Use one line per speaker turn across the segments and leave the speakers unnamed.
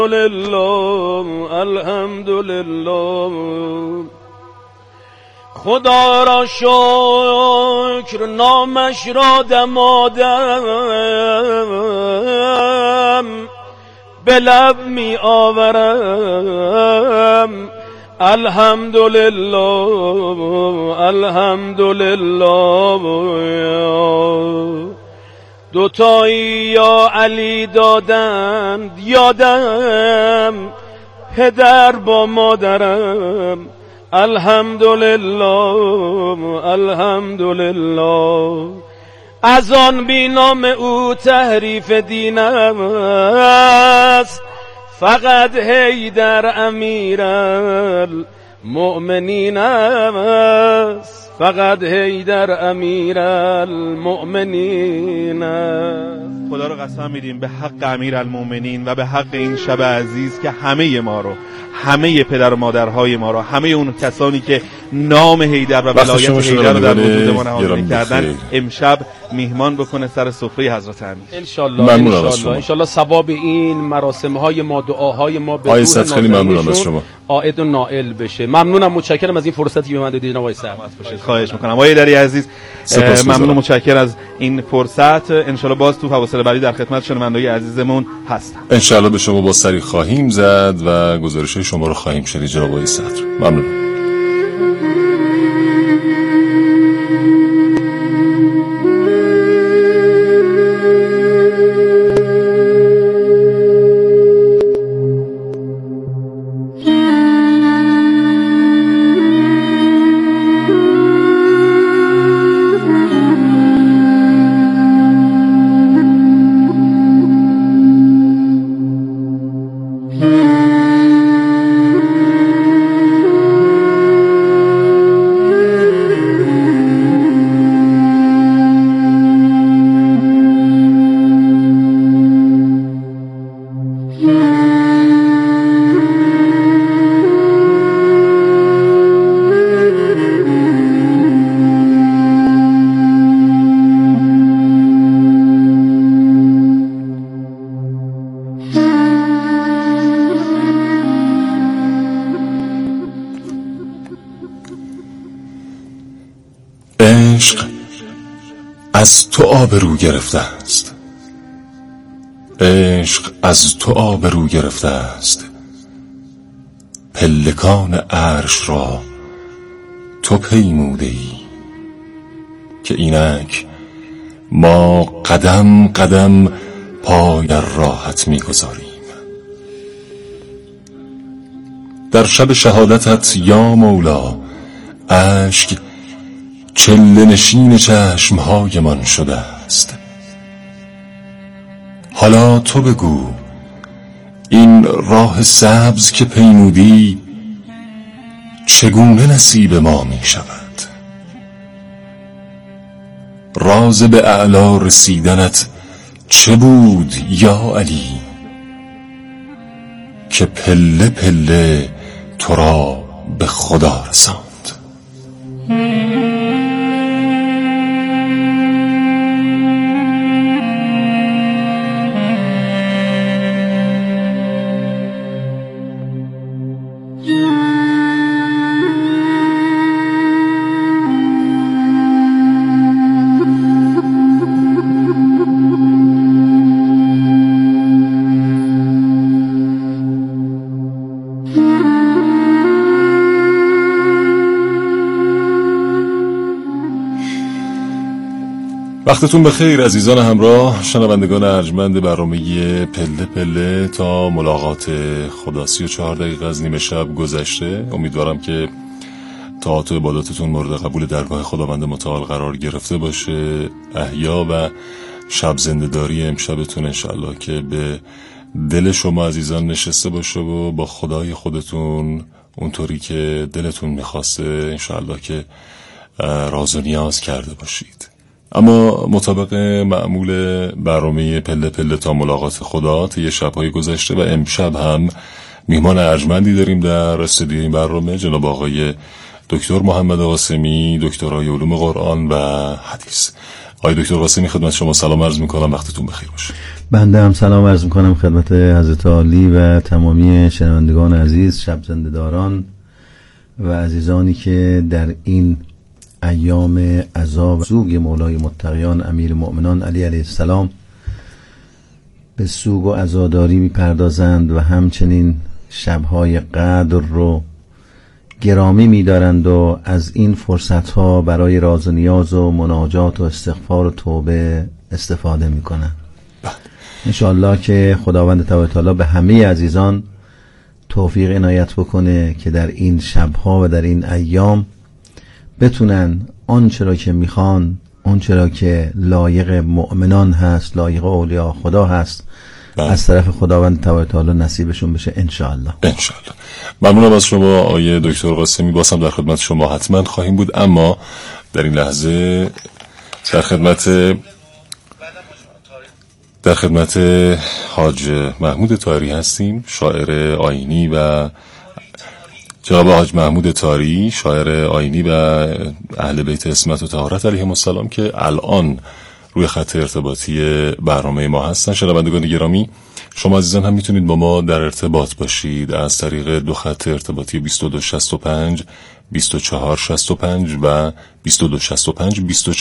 لله الحمدلله. خدا را شکر نامش را دمادم، به لب می آورم الحمدلله الحمدلله. دوتایی یا علی دادند یادم، پدر با مادرم الحمدلله الحمدلله. از آن بی نام او تحریف دینم است، فقط حیدر امیر المؤمنین است، فقط حیدر امیر المؤمنین است.
خدا رو قسم میدیم به حق امیر المؤمنین و به حق این شب عزیز که همه ما رو، همه پدر و مادرهای ما رو، همه اون کسانی که نام حیدر و ولایت حیدر رو در وجود ما نهادینه کردن امشب میهمان بکنه سر سفره حضرت امیر.
انشالله ثواب این مراسم های ما، دعاهای ما به روح نازنینشون عائد و نائل بشه. ممنونم، متشکرم از این فرصتی که به من دادید جناب آقای سرمد.
خواهش میکنم آقای حیدری عزیز، ممنون و متشکر از این فرصت. انشالله باز تو فواصل بعدی در خدمت شنوندگان عزیزمون هستم.
انشالله به شما با سری خواهیم زد و گزارش شما رو خواهیم شنید جناب آقای صدر. ممنونم. عشق از تو آبرو گرفته است، عشق از تو آبرو گرفته است، پلکان عرش را تو پیموده ای که اینک ما قدم قدم پای راحت میگذاریم. در شب شهادتت یا مولا اشک چله نشین چشمهایمان شده است. حالا تو بگو این راه سبز که پیمودی چگونه نصیب ما می شود؟ راز به اعلا رسیدنت چه بود یا علی که پله پله تو را به خدا رساند؟ وقتتون بخیر عزیزان همراه، شنوندگان ارجمند برنامه پله پله. تا ملاقات خدا 34 دقیقه از نیمه شب گذشته. امیدوارم که طاعات و عباداتتون مورد قبول درگاه خداوند متعال قرار گرفته باشه. احیا و شب زنده‌داری امشبتون انشالله که به دل شما عزیزان نشسته باشه و با خدای خودتون اونطوری که دلتون میخواسته انشالله که راز و نیاز کرده باشید. اما مطابق معمول برنامه پله پله تا ملاقات خدا طی شب‌های گذشته و امشب هم میهمان ارجمندی داریم در استودیوی این برنامه، جناب آقای دکتر محمد قاسمی، دکترای علوم قرآن و حدیث. آقای دکتر قاسمی خدمت شما سلام عرض میکنم، وقتتون بخیر باشه.
بنده هم سلام عرض میکنم خدمت حضرت عالی و تمامی شنوندگان عزیز، شب زنده‌داران و عزیزانی که در این ایام عذاب سوگ مولای متقیان امیر مؤمنان علی علیه السلام به سوگ و عزاداری میپردازند و همچنین شبهای قدر رو گرامی می‌دارند و از این فرصت‌ها برای راز و نیاز و مناجات و استغفار و توبه استفاده می‌کنند. انشاءالله که خداوند تعالی به همه عزیزان توفیق عنایت بکنه که در این شب‌ها و در این ایام بتونن آنچه را که میخوان، آنچه را که لایق مؤمنان هست، لایق اولیاء خدا هست، از طرف خداوند تعالی نصیبشون بشه انشاءالله.
انشاءالله. ممنونم از شما آقای دکتر قاسمی، باز هم در خدمت شما حتما خواهیم بود، اما در این لحظه در خدمت حاج محمود طاهری هستیم، شاعر آیینی و جناب حاج محمود طاهری شاعر آیینی و اهل بیت عصمت و طهارت علیهم السلام که الان روی خط ارتباطی برنامه ما هستن. شنوندگان گرامی، شما عزیزان هم میتونید با ما در ارتباط باشید از طریق دو خط ارتباطی 2265 2465 و 2265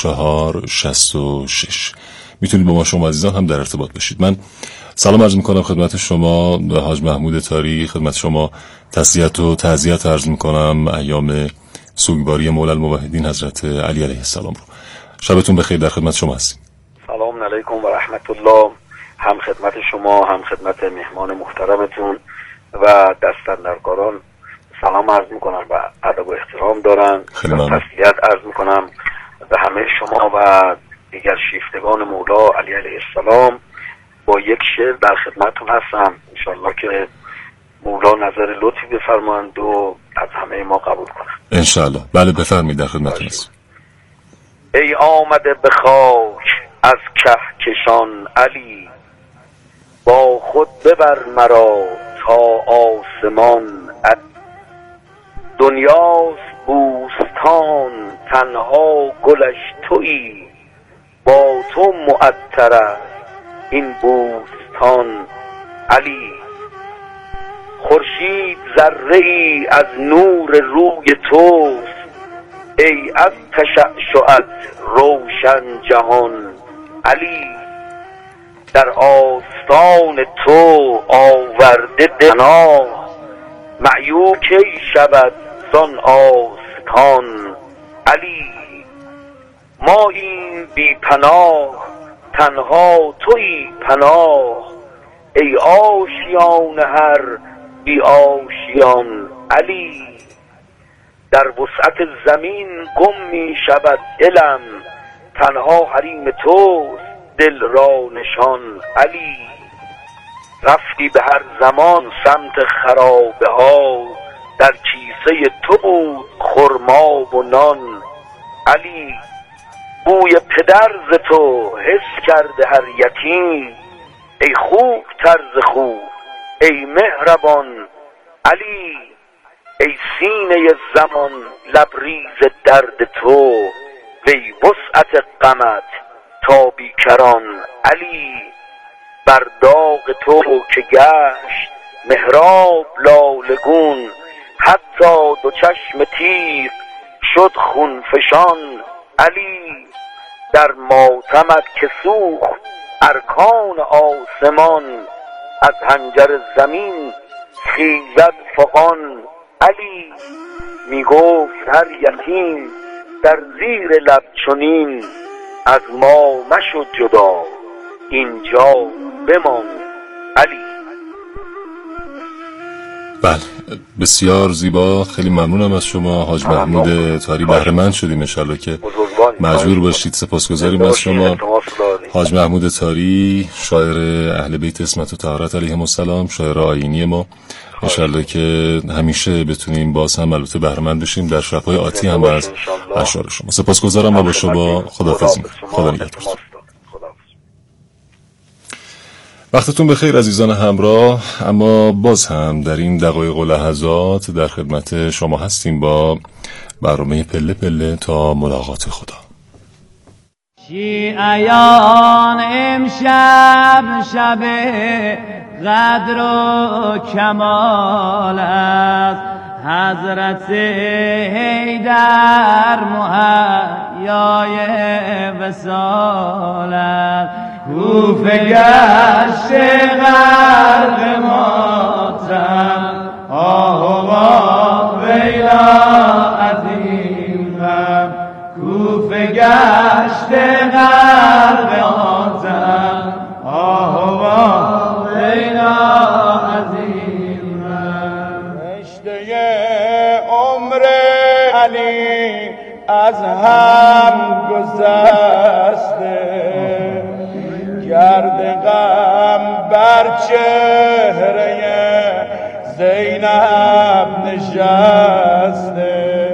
2466. میتونید با ما شما عزیزان هم در ارتباط باشید. من سلام عرض میکنم خدمت شما حاج محمود طاهری، خدمت شما تسلیت و تعزیت عرض میکنم ایام سوگواری مولا الموحدین حضرت علی علیه السلام رو. شبتون بخیر، در خدمت شما هستیم.
سلام علیکم و رحمت الله، هم خدمت شما هم خدمت مهمان محترمتون و دستاندرکاران سلام عرض میکنم و ادب و احترام دارن. تسلیت عرض میکنم به همه شما و دیگر شیفتگان مولا علی علیه السلام. با یک شعر در خدمتون هستم، انشالله که مولا نظر لطفی بفرمایند و از همه ما قبول کنند
انشالله. بله بفرمایید، در خدمتتون هستم.
ای آمده به خاک از کهکشان علی، با خود ببر مرا تا آسمان علی. دنیاست بوستان تنها گلش تویی، با تو معطر است این بوستان علی. خورشید ذره ای از نور روی توست، ای از تشعشعت روشن جهان علی. در آستان تو آورده پناه، معیوب کی شود زان آستان علی. ما این بی پناه تنها تویی پناه، ای آشیان هر بی آشیان علی. در وسعت زمین گم می شود علم، تنها حریم توست دل را نشان علی. رفتی به هر زمان سمت خرابه ها، در کیسه تو بود خرما و نان علی. بوی پدر ز تو حس کرده هر یتیم، ای خوب طرز خوب ای مهربان علی. ای سینه زمان لبریز درد تو، وی وسعت غمت تا بیکران علی. بر داغ تو که گشت محراب لالگون، حتی دو چشم تیغ شد خون فشان علی. در ماتمت که سوخت ارکان آسمان، از حنجر زمین خیزد فغان علی. می گفت هر یتیم در زیر لب چنین، از ما مشو جدا اینجا بمان علی.
بله بسیار زیبا، خیلی ممنونم از شما حاج محمود طاهری، بهره مند شدیم انشالله که مجبور باشید. سپاسگزاریم از شما حاج محمود طاهری، شاعر اهل بیت عصمت و طهارت علیهم السلام، شاعر آیینی ما. انشالله که همیشه بتونیم باز هم البته بهره مند بشیم در شب‌های آتی هم از اشعار شما. سپاسگزارم و با شما خداحافظی. خدا نگهدار. وقتتون بخیر عزیزان همراه. اما باز هم در این دقایق و لحظات در خدمت شما هستیم با برنامه پله پله تا ملاقات خدا.
شیعیان امشب شب قدر و کمال است، حضرت حیدر مهیای وصال است. کوفه گشت غرق ماتم، آه و ویلا عظیم غم. کوفه گشت غرق ماتم، آه و ویلا عظیم غم. رشته عمر علی از هم گذشته، گرد غم بر چهره زینب نشسته،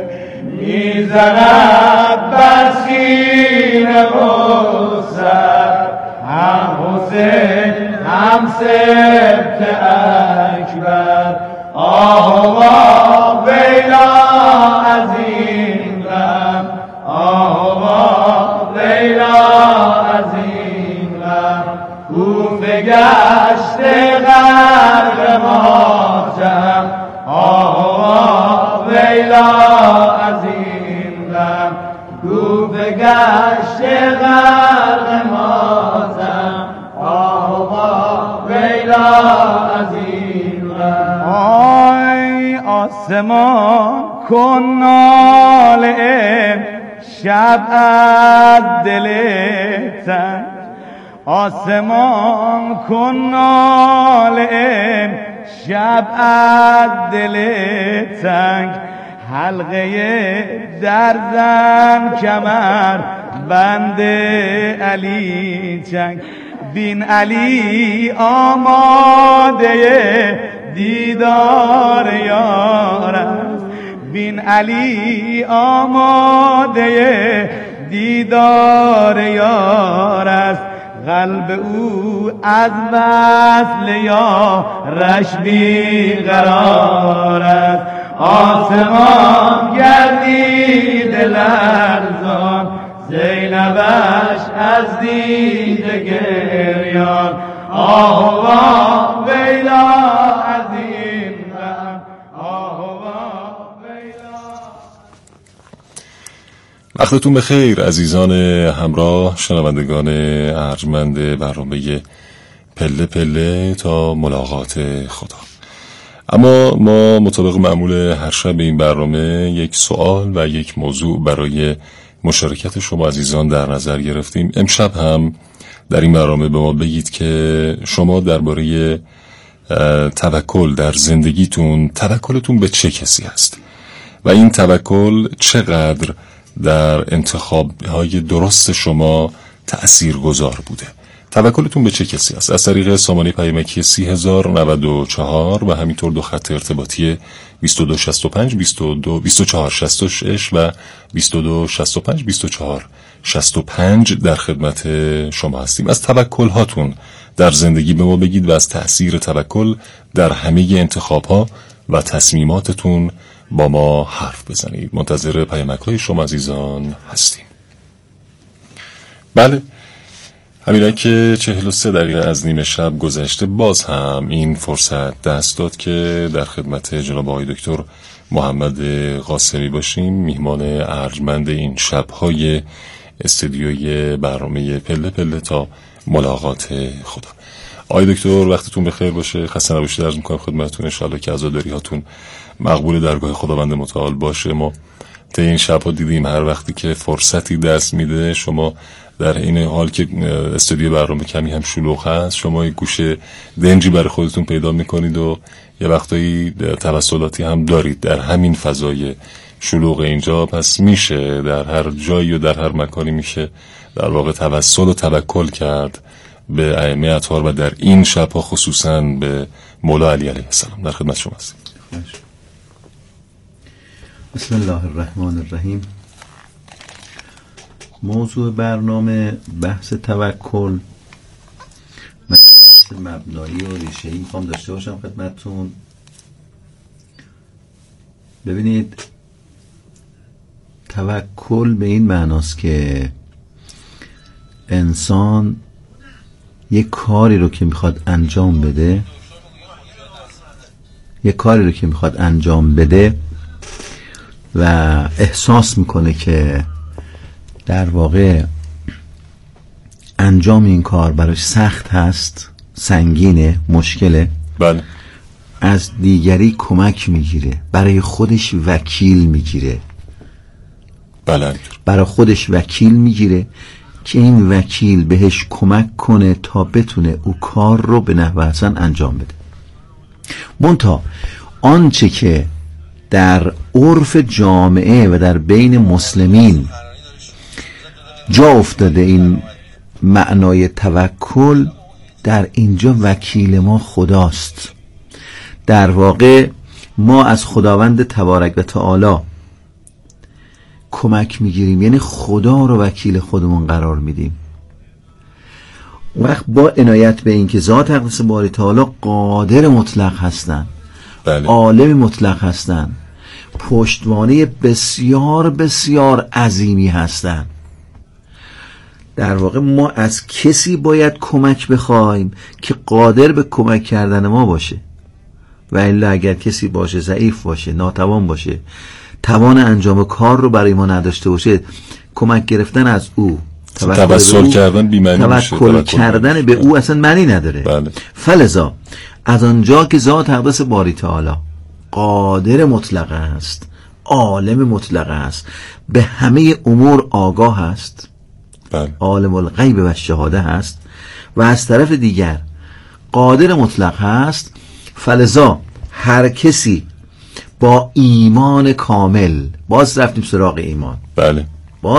میزند بر سینه و سر هم حسین هم سبط اکبر. آه و ویلا عظیم غم، آه و ویلا عظیم غم. کوفه گشت غرق ماتم، آه و ویلا عظیم غم. کوفه گشت غرق ماتم، آه و ویلا عظیم غم. آی آسمان کن ناله شب از دل تنگ، آسمان کن ناله شب از دل تنگ. حلقه در زن کمر بند علی چنگ. بین علی آماده دیدار یار است، بین علی آماده دیدار یار است. قلب او از وصل یارش بی قرار است. آسمان گردید لرزان، زینبش از دید گریان. آه و ویلا عظیم غم، آه و ویلا.
وقتتون بخیر عزیزان همراه، شنوندگان ارجمند برنامه پله پله تا ملاقات خدا. اما ما مطابق معمول هر شب این برنامه یک سوال و یک موضوع برای مشارکت شما عزیزان در نظر گرفتیم. امشب هم در این برنامه به ما بگید که شما درباره توکل در زندگیتون، توکلتون به چه کسی هست و این توکل چقدر در انتخاب‌های درست شما تأثیرگذار بوده. توکلتون به چه کسی است؟ از طریق سامانه پیامکی 3094 و همینطور دو خط ارتباطی 2265 2466 و 2265 2465 در خدمت شما هستیم. از توکل هاتون در زندگی به ما بگید و از تأثیر توکل در همه انتخاب‌ها و تصمیماتتون با ما حرف بزنید. منتظر پیامک‌های شما عزیزان هستیم. بله، همینه که 43 دقیقه از نیمه شب گذشته، باز هم این فرصت دست داد که در خدمت جناب آقای دکتر محمد قاسمی باشیم، میهمان ارجمند این شب‌های استودیوی برنامه پله پله تا ملاقات خدا. آقای دکتر وقتتون بخیر باشه، خسته نباشید عرض می‌کنم خدمتتون. ان شاءالله که عزاداری هاتون مقبول درگاه خداوند متعال باشه. ما تا این شب‌ها دیدیم هر وقتی که فرصتی دست میده، شما در این حال که استودیو برنامه کمی هم شلوغ هست، شما یک گوشه دنجی برای خودتون پیدا میکنید و یه وقتایی توسلاتی هم دارید در همین فضای شلوغ اینجا. پس میشه در هر جایی و در هر مکانی میشه در واقع توسل و توکل کرد به ائمه اطهار و در این شب‌ها خصوصا به مولا علی علیه السلام. در خدمت شما هستیم.
بسم الله الرحمن الرحیم. موضوع برنامه بحث توکل. من بحث مبنایی و ریشه‌ای میخوام داشته باشم خدمتتون. ببینید، توکل به این معناست که انسان یک کاری رو که میخواد انجام بده و احساس میکنه که در واقع انجام این کار براش سخت هست، سنگینه، مشکله،
بله،
از دیگری کمک میگیره، برای خودش وکیل میگیره.
بله،
برای خودش وکیل میگیره که این وکیل بهش کمک کنه تا بتونه او کار رو به نحو حسن انجام بده. منتها آنچه که در عرف جامعه و در بین مسلمین جا افتاده، این معنای توکل، در اینجا وکیل ما خداست. در واقع ما از خداوند تبارک و تعالی کمک میگیریم، یعنی خدا رو وکیل خودمون قرار میدیم. وقت با عنایت به این که ذات اقدس باری تعالی قادر مطلق هستن،
بله،
عالم مطلق هستن، پشتوانه بسیار بسیار عظیمی هستن، در واقع ما از کسی باید کمک بخوایم که قادر به کمک کردن ما باشه. و الا اگر کسی باشه ضعیف باشه، ناتوان باشه، توان انجام کار رو برای ما نداشته باشه، کمک گرفتن از او،
توسل کردن بی‌معنی میشه.
توکل کردن به او اصلا معنی نداره.
بله.
فلذا از آنجا که ذات اقدس باری تعالی قادر مطلق است، عالم مطلق است، به همه امور آگاه است،
بله،
عالم الغیب و شهاده هست، و از طرف دیگر قادر مطلق هست، فلذا هر کسی با ایمان کامل، باز رفتیم سراغ ایمان،
بله،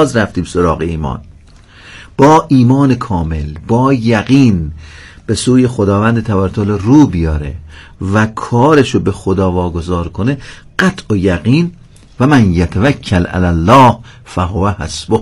با ایمان کامل، با یقین به سوی خداوند تبارک و تعالی رو بیاره و کارشو به خدا واگذار کنه، قطع و یقین و من یتوکل علی الله فهو حسبه.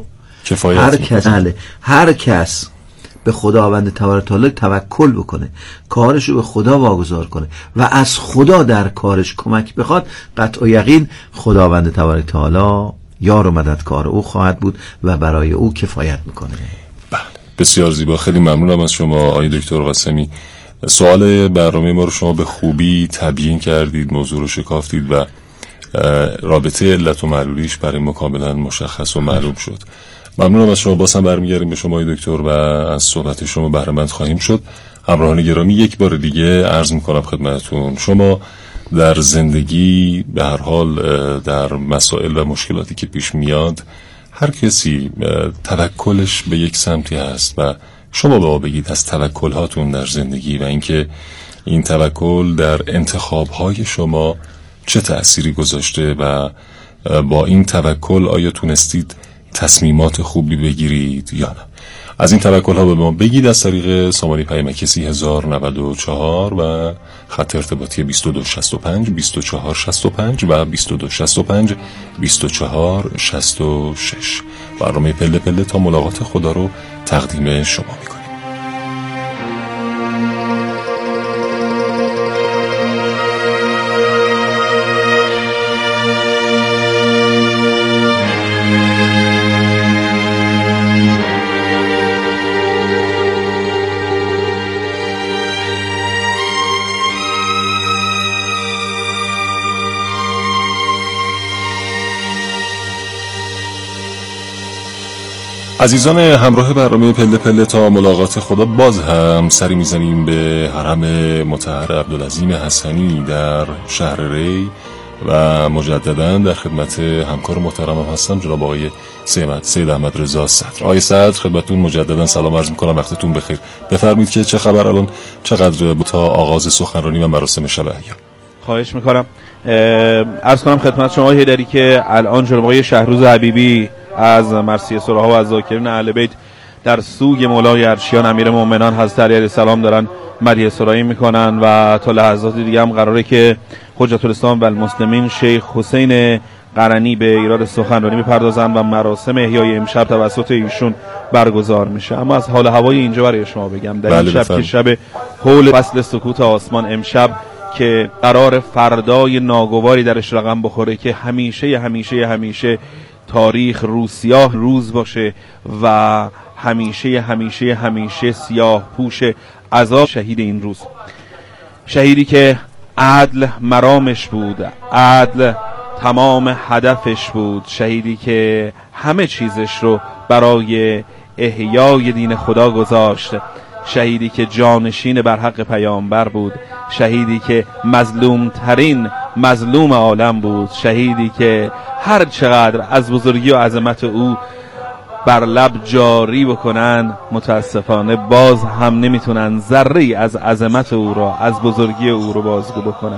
هر کس به خداوند تبارک و تعالی توکل بکنه، کارشو به خدا واگذار کنه و از خدا در کارش کمک بخواد، قطع و یقین خداوند تبارک و تعالی یار و مددکار او خواهد بود و برای او کفایت میکنه.
بله، بسیار زیبا. خیلی ممنونم از شما آقای دکتر قاسمی. سوال برنامه ما رو شما به خوبی تبیین کردید، موضوع رو شکافتید و رابطه علت و معلولیش برای ما کاملا مشخص و معلوم شد. ممنونم از شما. باز هم برمیگردیم به شما دکتر و از صحبت شما بهره مند خواهیم شد. همراهان گرامی، یک بار دیگه عرض میکنم خدمتتون، شما در زندگی به هر حال در مسائل و مشکلاتی که پیش میاد، هر کسی توکلش به یک سمتی هست و شما به ما بگید از توکل هاتون در زندگی و اینکه این توکل در انتخاب های شما چه تأثیری گذاشته و با این توکل آیا تونستید تصمیمات خوبی بگیرید یا نه. از این توکل ها به ما بگید از طریق سامانه پیامک 3094 و خط ارتباطی 2265 2465 و 2265 2466. برنامه پله پله تا ملاقات خدا رو تقدیم شما میکنیم. عزیزان همراه برنامه پله پله تا ملاقات خدا، باز هم سری میزنیم به حرم مطهر عبدالعظیم حسنی در شهر ری و مجددا در خدمت همکار محترمم هستم، جناب آقای سید احمد رضا صدر. آقای صدر، خدمتتون مجددا سلام عرض میکنم، وقتتون بخیر. بفرمایید که چه خبر الان، چقدر تا آغاز سخنرانی و مراسم شب ایام؟
خواهش میکنم. عرض کنم خدمت شما هیدری که الان جناب آقای شهروز حبیبی از مرثیه سراها و از ذاکرین اهل بیت در سوگ مولای عرشیان امیر مومنان حضرت علی علیه السلام دارن مدیح سرایی میکنن و تا لحظات دیگه هم قراره که حجت الاسلام و المسلمین شیخ حسین قرنی به ایراد سخنرانی بپردازن و مراسم احیای امشب توسط ایشون برگزار میشه. اما از حال هوای اینجا برای شما بگم، در این شب که شب حول فصل سکوت آسمان، امشب که قرار فردای ناگواری درش رقم بخوره که همیشه تاریخ روسیاه روز باشه و همیشه سیاه پوش عذاب شهید این روز، شهیدی که عدل مرامش بود، عدل تمام هدفش بود، شهیدی که همه چیزش رو برای احیای دین خدا گذاشت، شهیدی که جانشین بر حق پیامبر بود، شهیدی که مظلوم ترین مظلوم عالم بود، شهیدی که هر چقدر از بزرگی و عظمت او بر لب جاری بکنن متاسفانه باز هم نمیتونن ذره از عظمت او را، از بزرگی او را بازگو بکنن.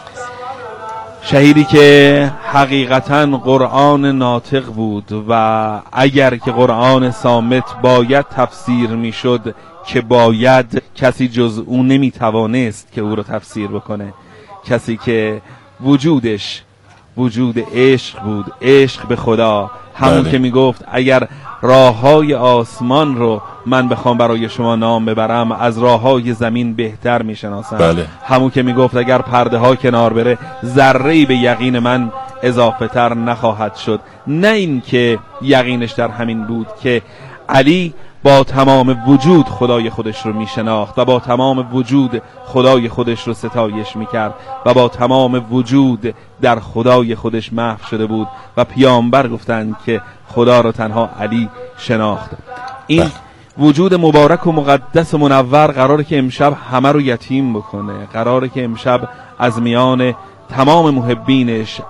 شهیدی که حقیقتاً قرآن ناطق بود و اگر که قرآن صامت باید تفسیر میشد که باید، کسی جز او نمیتوانست که او را تفسیر بکنه، کسی که وجودش وجود عشق بود، عشق به خدا، همون که میگفت اگر راههای آسمان رو من بخوام برای شما نام ببرم از راههای زمین بهتر میشناسم، همون که میگفت اگر پرده ها کنار بره ذره‌ای به یقین من اضافه تر نخواهد شد. نه این که یقینش در همین بود که علی با تمام وجود خدای خودش رو میشناخت و با تمام وجود خدای خودش رو ستایش میکرد و با تمام وجود در خدای خودش محو شده بود و پیامبر گفتند که خدا رو تنها علی شناخت. این وجود مبارک و مقدس و منور قراره که امشب همه رو یتیم بکنه، قراره که امشب از میان تمام محبینش،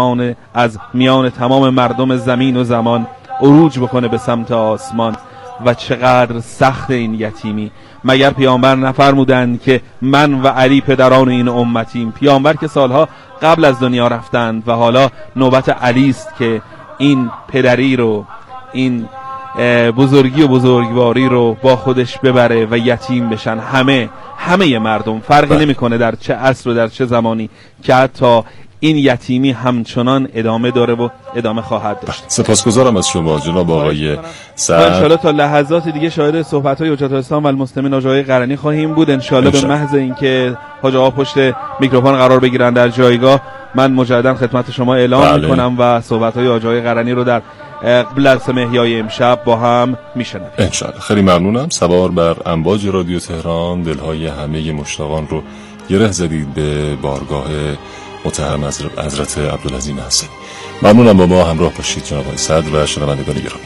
از میان تمام مردم زمین و زمان عروج بکنه به سمت آسمان. و چقدر سخت این یتیمی. مگر پیامبر نفرمودند که من و علی پدران این امتیم؟ پیامبر که سالها قبل از دنیا رفتند و حالا نوبت علی است که این پدری رو، این بزرگی و بزرگواری رو با خودش ببره و یتیم بشن همه مردم، فرقی نمیکنه در چه عصر و در چه زمانی، که حتی این یتیمی همچنان ادامه داره و ادامه خواهد داشت.
سپاسگزارم از شما جناب آقای سعد.
انشالله تا لحظات دیگه شاهد صحبت‌های حجت الاسلام و المسلمین حاج آقای قرنی خواهیم بود. انشالله به محض اینکه حاج آقا پشت میکروفون قرار بگیرن در جایگاه، من مجددا خدمت شما اعلام میکنم و صحبت‌های حاج آقای قرنی رو در جلسه احیای امشب با هم میشنویم
انشالله. خیلی ممنونم. سوار بر امواج رادیو تهران، دلهای همه مشتاقان رو گره زدید به بارگاه متهم حضرت عبدالعظیم حسنی. ممنونم با ما همراه باشید جناب آقای صدر و شنوندگان گرامی.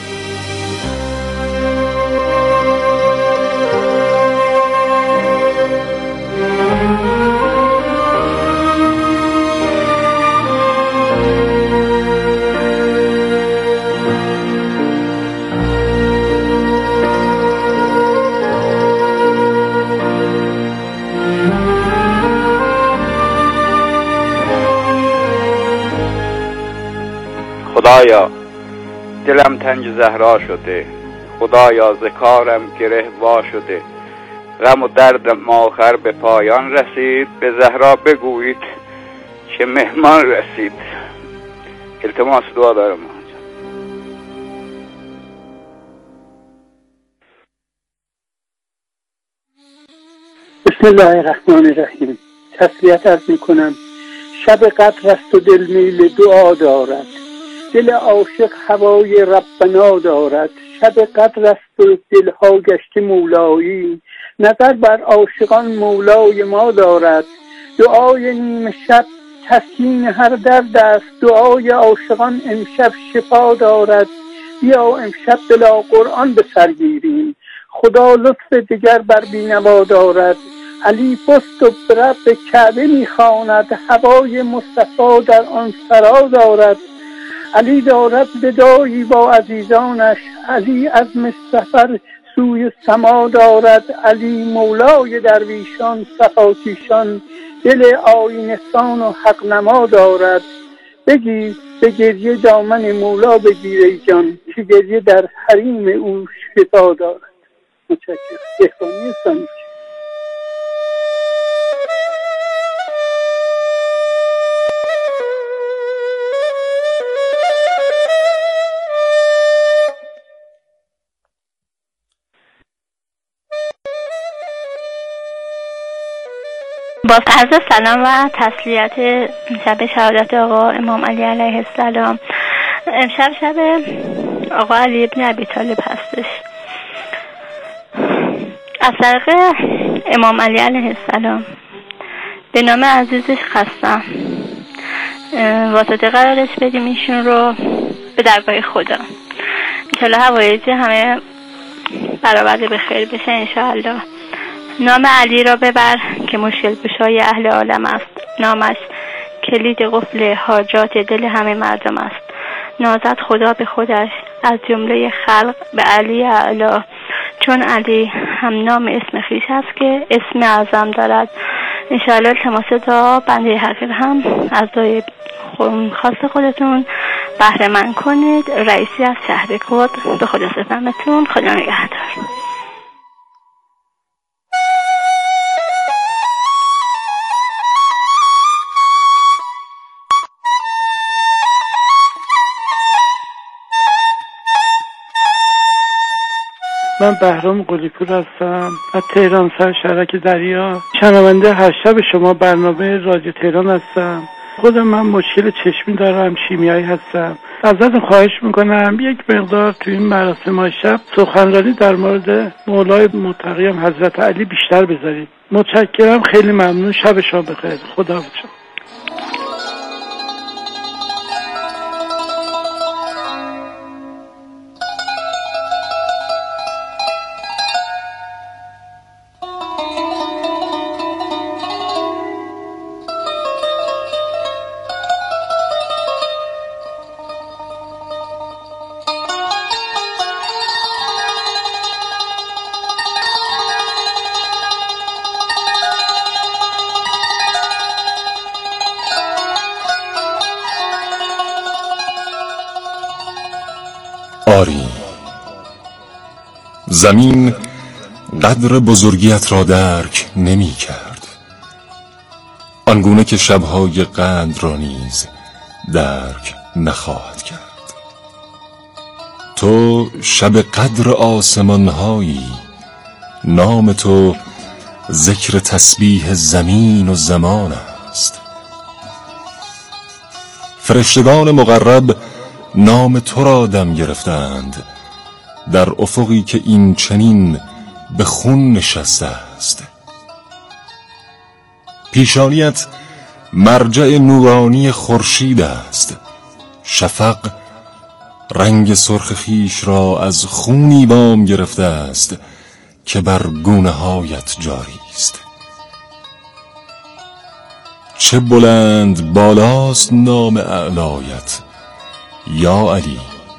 خدایا دلم تنگ زهرا شده، خدایا ز کارم گره وا شده، غم و دردم آخر به پایان رسید، به زهرا بگویید که مهمان رسید. التماس دعا دارم.
بسم الله الرحمن الرحیم. تسلیت عرض میکنم. شب قدر است و دل میل دعا دارد، دل عاشق هوای ربنا دارد. شب قدر است و دلها گشته مولایی، نظر بر عاشقان مولای ما دارد. دعای نیمه شب تسکین هر درد است، دعای عاشقان امشب شفا دارد. بیا امشب بلا قرآن به سر گیریم، خدا لطف دگر بر بینوا دارد. علی پست و برب به کعبه میخواند، هوای مصطفی در آن سرا دارد. علی دارد وداعی با عزیزانش، علی عزم سفر سوی سما دارد. علی مولای درویشان صفاکیشان، دل آیینه سان و حق نما دارد. بگیر به گریه دامن مولا بگیر ای جان، که گریه در حریم او شفا دارد. متشکرم. احسانی استانی.
با عرض سلام و تسلیت شب شهادت آقا امام علی علیه السلام. امشب شب آقا علی ابن ابی طالب هستش. از طریق امام علی علیه السلام به نام عزیزش خستم واسطه قرارش بدیم ایشون رو به درگاه خدا. انشالله حوایج همه برآورده به خیر بشه انشالله. نام علی را ببر که مشکل گشای اهل عالم است. نامش کلید قفل حاجات دل همه مردم است. نازد خدا به خودش از جمله خلق به علی اعلی، چون علی هم نام اسم خویش است که اسم اعظم دارد. انشاءالله التماس دعا بنده حقیر هم از دعای خاص خودتون بهره مند کنید. رئیسی از شهر کرد، به خدا سپارمتون. خدا نگهدار.
من بهرام قلی‌پور هستم از تهران سرشرک دریا. شنونده هر شب شما برنامه رادیو تهران هستم. خودم من مشکل چشمی دارم، شیمیایی هستم. ازتون خواهش میکنم یک مقدار تو این مراسم شب سخنرانی در مورد مولای متقیم حضرت علی بیشتر بذارید. متشکرم، خیلی ممنون. شب شما بخیر. خداحافظ.
آری، زمین قدر بزرگیت را درک نمی کرد، آنگونه که شبهای قدر را نیز درک نخواهد کرد. تو شب قدر آسمانهایی، نام تو ذکر تسبیح زمین و زمان است. فرشتگان مقرب نام تو را دم گرفتند در افقی که این چنین به خون نشسته است. پیشانیت مرجع نورانی خورشید است، شفق رنگ سرخ خیش را از خونی وام گرفته است که بر گونه هایت جاری است. چه بلند بالاست نام اعلایت یا علی.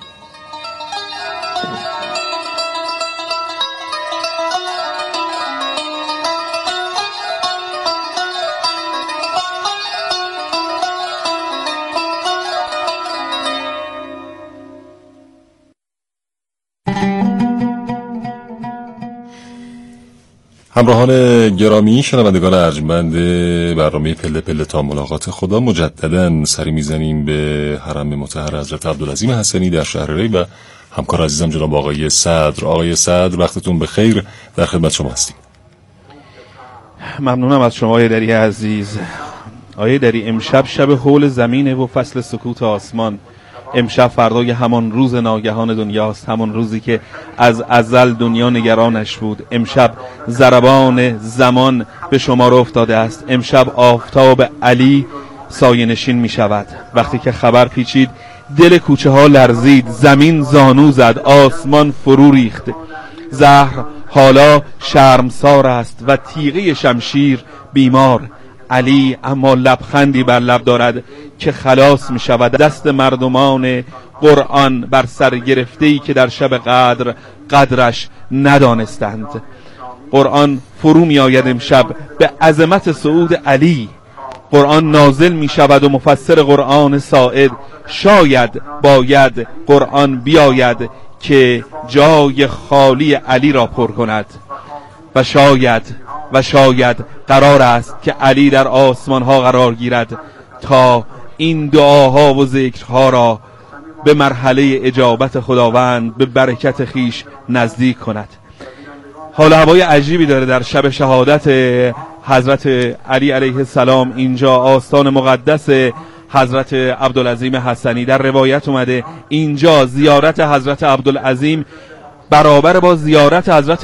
همراهان گرامی، شنوندگان ارجمند برنامه پله پله تا ملاقات خدا، مجددا سری میزنیم به حرم مطهر حضرت عبدالعظیم حسنی در شهر ری و همکار عزیزم جناب آقای صدر. آقای صدر وقتتون بخیر، در خدمت شما هستیم.
ممنونم از شما آقای دری عزیز. آقای دری، امشب شب حول زمینه و فصل سکوت آسمان. امشب فردای همان روز ناگهان دنیاست، همان روزی که از ازل دنیا نگرانش بود. امشب ضربان زمان به شمار افتاده است. امشب آفتاب علی سایه نشین می شود. وقتی که خبر پیچید دل کوچه ها لرزید، زمین زانو زد، آسمان فرو ریخت. زهر حالا شرمسار است و تیغه شمشیر بیمار. علی اما لبخندی بر لب دارد که خلاص می شود. دست مردمان قرآن بر سر گرفته‌ای که در شب قدر قدرش ندانستند. قرآن فرو می آید امشب به عظمت صعود علی. قرآن نازل می شود و مفسر قرآن ساعد شاید باید قرآن بیاید که جای خالی علی را پر کند و شاید قرار است که علی در آسمان ها قرار گیرد تا این دعاها و ذکرها را به مرحله اجابت خداوند به برکت خیش نزدیک کند. حال هوای عجیبی داره در شب شهادت حضرت علی علیه السلام. اینجا آستان مقدس حضرت عبدالعظیم حسنی. در روایت اومده اینجا زیارت حضرت عبدالعظیم برابر با زیارت حضرت